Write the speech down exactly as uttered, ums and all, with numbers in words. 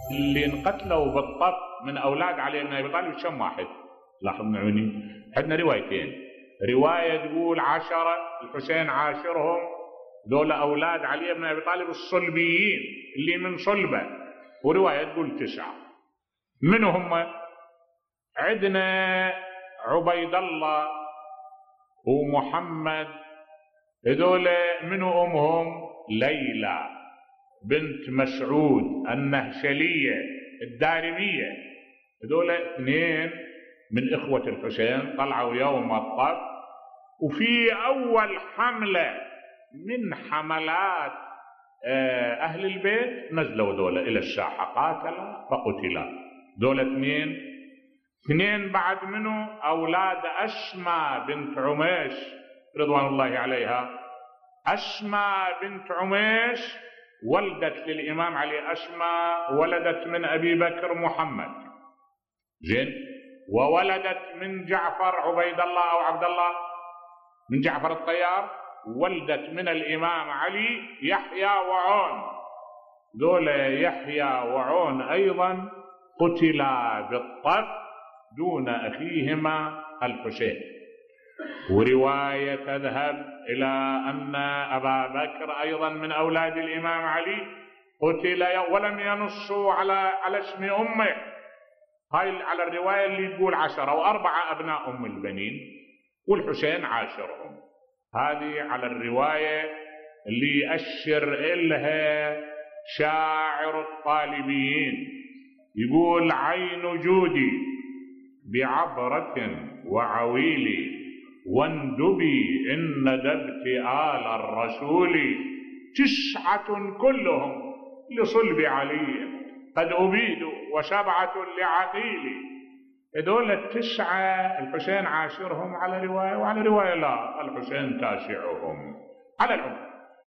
اللي انقتلوا بالطف من أولاد علي بن أبي طالب كم واحد؟ لاحظ معوني، عندنا روايتين، رواية تقول عشرة الحسين عاشرهم، ذولا أولاد علي بن أبي طالب الصلبيين اللي من صلبه، ورواية تقول تسعة. من هم؟ عندنا عبيد الله ومحمد، هذولا منو أمهم؟ ليلى بنت مسعود النهشلية الدارمية، هذولا اثنين من إخوة الحسين طلعوا يوم الطف، وفي أول حملة من حملات أهل البيت نزلوا ذولا إلى الساحة قاتلا فقتلا. ذولا اثنين اثنين بعد منه أولاد أسماء بنت عميش رضوان الله عليها. أسماء بنت عميش ولدت للإمام علي، أسماء ولدت من أبي بكر محمد، زين، وولدت من جعفر عبيد الله أو عبد الله من جعفر الطيار، ولدت من الإمام علي يحيى وعون. ذولا يحيى وعون أيضا قتلا بالطف دون أخيهما الحسين. ورواية تذهب إلى أن أبا بكر أيضا من أولاد الإمام علي قتل ولم ينصوا على على اسم أمه، هاي على الرواية اللي تقول عشرة وأربعة أبناء أم البنين والحسين عاشرهم. هذه على الرواية اللي يأشر إلها شاعر الطالبيين، يقول عين جودي بعبرة وعويلي واندبي إن ندبت آل الرسول تسعة كلهم لصلب علي قد أبيدوا وسبعة لعقيلي. هذول التسعة الحسين عاشرهم على رواية، وعلى رواية لا الحسين تاسعهم على العموم.